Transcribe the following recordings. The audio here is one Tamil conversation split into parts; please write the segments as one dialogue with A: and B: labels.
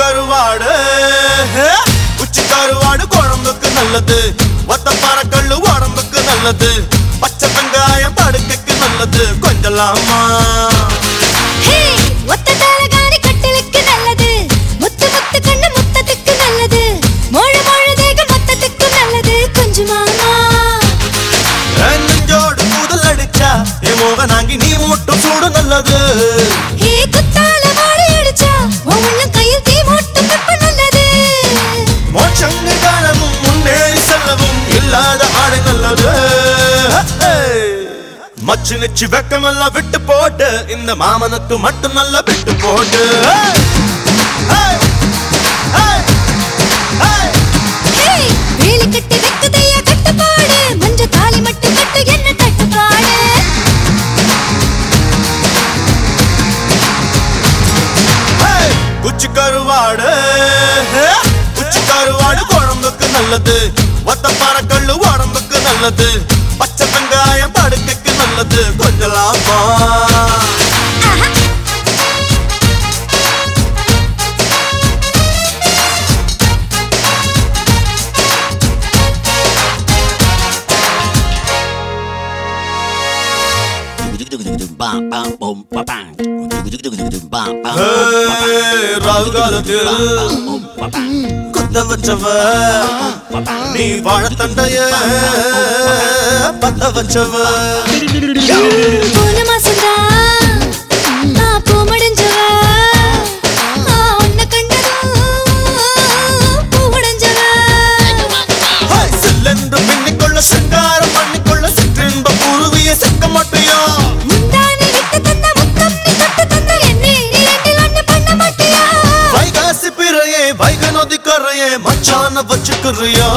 A: கருவாடு உச்சி கருவாடு குழம்புக்கு நல்லது, ஒத்த பறக்கல்லு உடம்புக்கு நல்லது, பச்சை வெங்காயம் படுக்கைக்கு நல்லது. கொஞ்சலாமா
B: ஒத்த தலகாணி கட்டிலுக்கு நல்லது, முத்து முத்து கண்ணு முத்தத்துக்கு நல்லது, மொழு மொழு தேகம் மொத்தத்துக்கு நல்லது. கொஞ்சமாமா
A: நெஞ்சோடு கூதல் அடிச்சா என் மோகனாங்கி நீ மூட்டும் சூடு நல்லது.
B: குத்தால வாழை அடிச்சா உள்ள கையில் தீ மூட்டும் வெப்ப நல்லது.
A: மோட்சங்கு காலமும் முன்னேறி செல்லவும் இல்லாத ஆடை நல்லது. மச்சு நிச்சு வெக்கமெல்லாம் விட்டு போட்டு இந்த மாமனுக்கு மட்டும் நல்லா விட்டு போட்டு.
B: வேலி கட்டி வெக்குதையா கட்டுப்பாடு, மஞ்ச தாலி மட்டும் கட்டு என்ன தட்டுப்பாடு.
A: குச்சி கருவாடு குச்சி கருவாடு குழம்புக்கு நல்லது, ஒத்த பறக்கல்லு உடம்புக்கு நல்லது, பச்சை வெங்காயம் படுக்கைக்கு நல்லது. கொஞ்சலாமா ராகுகாலத்தில் குத்த வச்சவ நீ வாழத்தண்டைய பத்த வச்சவ.
B: போன மாசம்தான் நான் பூ முடிஞ்சவ, உன்னை கண்டதும் பூ உடைஞ்சவ.
A: சில்லென்று பின்னிக்கொள்ள சிங்காரம் பண்ணிக்கொள்ள சிற்றின்ப குருவிய செக்க மாட்டியா.
B: முந்தானி விட்டு தந்த முத்தம் நீ தொட்டு தந்த என்னை நீ ரெண்டில் ஒண்ணு பண்ண மாட்டியா.
A: வைகாசி பிறையே வைக நதி கரையே மச்சான வச்சுக்கிறியா.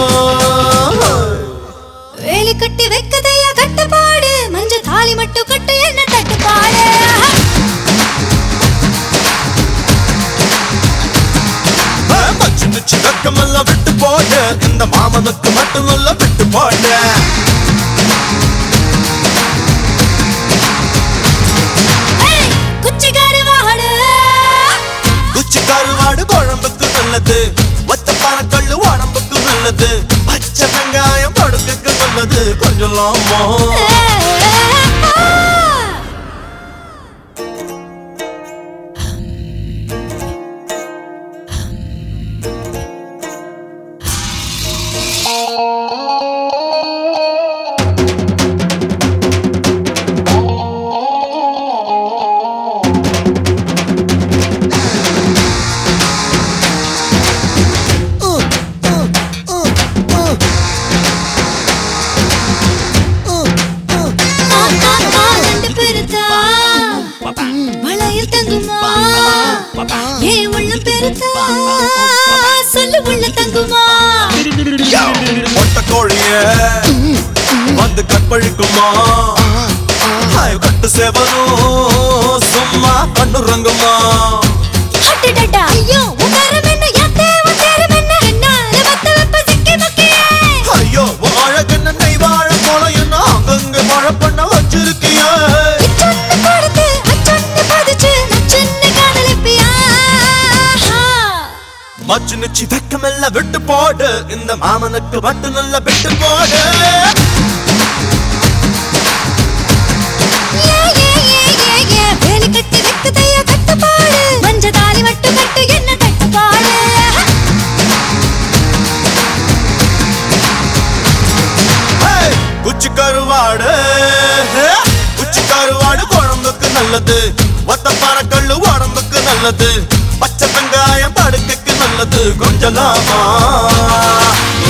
B: வேலி கட்டி வைக்கதையா கட்டுப்பாடு, மஞ்ச தாலி மட்டும் கட்டு என்ன தட்டுப்பாடு.
A: மச்சு நிச்சு வெக்கமெல்லாம் விட்டு போட்டு இந்த மாமனுக்கு மட்டும் நல்லா விட்டு போட்டு.
B: குச்சி கருவாடு
A: குச்சி கருவாடு குழம்புக்கு நல்லது, ஒத்த பறக்கல்லு உடம்புக்கு நல்லது, பச்சை வெங்காயம் படுக்கைக்கு நல்லது. கொஞ்சலாமா
B: வளையல் தங்குமா ஏ உள்ள பெருத்தா சொல்லு உள்ள தங்குமா.
A: ஒட்ட கோழிய வந்து கற்பழிக்குமா, கட்டு சேவனும் சும்மா கண்ணுறங்குமா.
B: அடடடா ஐயோ உங்கரம் என்ன யாத்தே உதரம் என்ன என்னால வத்த வெப்ப சிக்கி மக்கியே.
A: ஐயோ வாழகண்ண நெய் வாழ போல என்ன அங்கங்க மழை பண்ண வச்சிருக்கிய.
B: இச்சொன்னு கொடுத்து அச்சொன்னு பதிச்சு நச்சொன்னு காதலிப்பியா.
A: மச்சு நிச்சு வெக்கமெல்லாம் விட்டு போடு இந்த மாமனுக்கு மட்டும் நல்லா விட்டு போடு.
B: வேலி கட்டி வெக்குதையா கட்டுப்பாடு, மஞ்ச தாலி மட்டும் கட்டு என்ன தட்டுப்பாடு.
A: குச்சி கருவாடு குச்சி கருவாடு குழம்புக்கு நல்லது, ஒத்த பறக்கல்லு உடம்புக்கு நல்லது, பச்சை வெங்காயம் படுக்கைக்கு நல்லது. கொஞ்சலாமா